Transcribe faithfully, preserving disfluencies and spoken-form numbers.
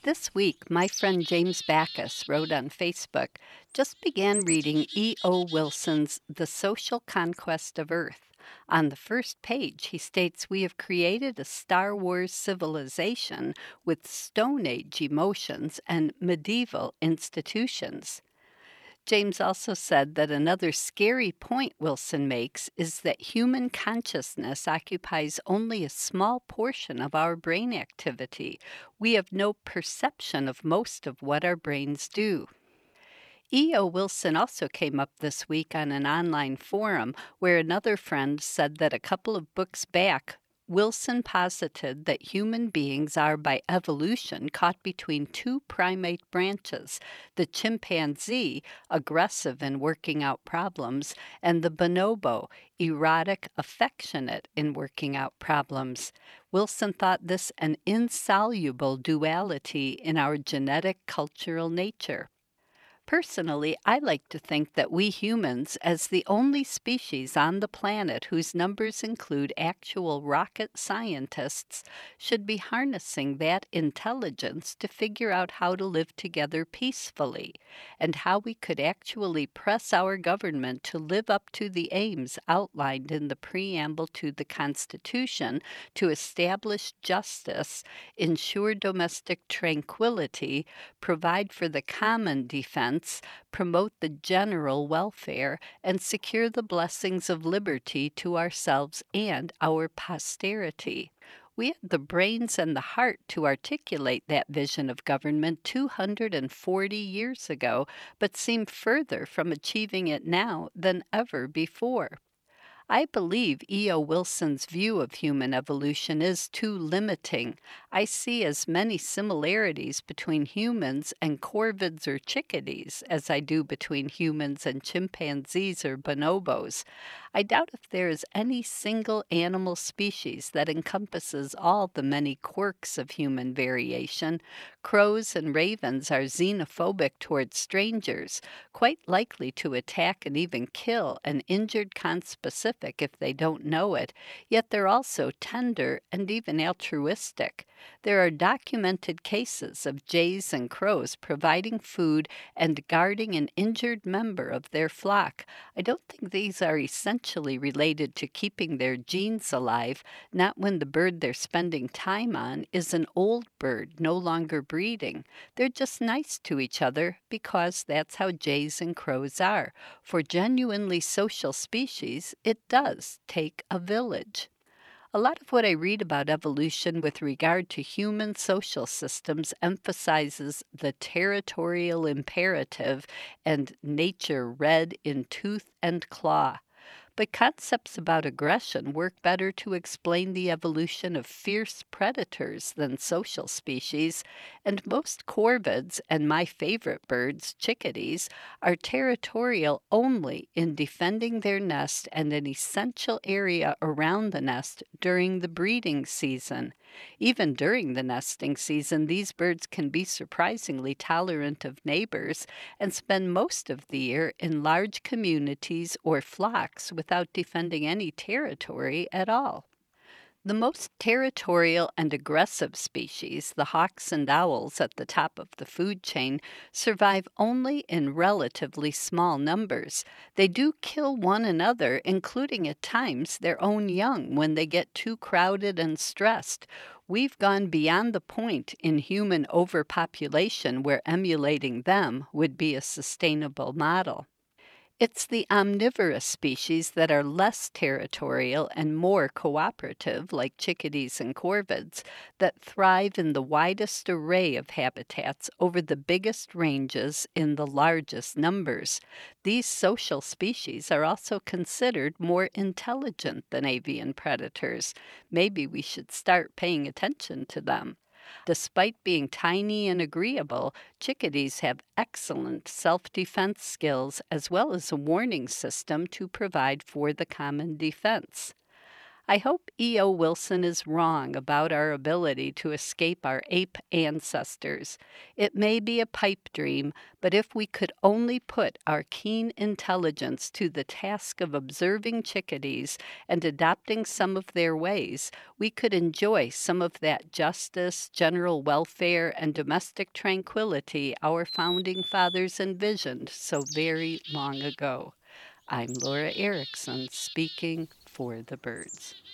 This week, my friend James Backus wrote on Facebook, just began reading E O. Wilson's The Social Conquest of Earth. On the first page, he states we have created a Star Wars civilization with Stone Age emotions and medieval institutions. James also said that another scary point Wilson makes is that human consciousness occupies only a small portion of our brain activity. We have no perception of most of what our brains do. E O. Wilson also came up this week on an online forum where another friend said that a couple of books back, Wilson posited that human beings are by evolution caught between two primate branches, the chimpanzee, aggressive in working out problems, and the bonobo, erotic, affectionate in working out problems. Wilson thought this an insoluble duality in our genetic cultural nature. Personally, I like to think that we humans, as the only species on the planet whose numbers include actual rocket scientists, should be harnessing that intelligence to figure out how to live together peacefully, and how we could actually press our government to live up to the aims outlined in the preamble to the Constitution to establish justice, ensure domestic tranquility, provide for the common defense, promote the general welfare, and secure the blessings of liberty to ourselves and our posterity. We had the brains and the heart to articulate that vision of government two hundred forty years ago, but seem further from achieving it now than ever before. I believe E O. Wilson's view of human evolution is too limiting. I see as many similarities between humans and corvids or chickadees as I do between humans and chimpanzees or bonobos. I doubt if there is any single animal species that encompasses all the many quirks of human variation. Crows and ravens are xenophobic toward strangers, quite likely to attack and even kill an injured conspecific if they don't know it, yet they're also tender and even altruistic. There are documented cases of jays and crows providing food and guarding an injured member of their flock. I don't think these are essentially related to keeping their genes alive, not when the bird they're spending time on is an old bird no longer breeding. They're just nice to each other because that's how jays and crows are. For genuinely social species, it does take a village. A lot of what I read about evolution with regard to human social systems emphasizes the territorial imperative and nature red in tooth and claw. But concepts about aggression work better to explain the evolution of fierce predators than social species, and most corvids, and my favorite birds, chickadees, are territorial only in defending their nest and an essential area around the nest during the breeding season. Even during the nesting season, these birds can be surprisingly tolerant of neighbors and spend most of the year in large communities or flocks without defending any territory at all. The most territorial and aggressive species, the hawks and owls at the top of the food chain, survive only in relatively small numbers. They do kill one another, including at times their own young, when they get too crowded and stressed. We've gone beyond the point in human overpopulation where emulating them would be a sustainable model. It's the omnivorous species that are less territorial and more cooperative, like chickadees and corvids, that thrive in the widest array of habitats over the biggest ranges in the largest numbers. These social species are also considered more intelligent than avian predators. Maybe we should start paying attention to them. Despite being tiny and agreeable, chickadees have excellent self-defense skills as well as a warning system to provide for the common defense. I hope E O. Wilson is wrong about our ability to escape our ape ancestors. It may be a pipe dream, but if we could only put our keen intelligence to the task of observing chickadees and adopting some of their ways, we could enjoy some of that justice, general welfare, and domestic tranquility our founding fathers envisioned so very long ago. I'm Laura Erickson, speaking for the birds.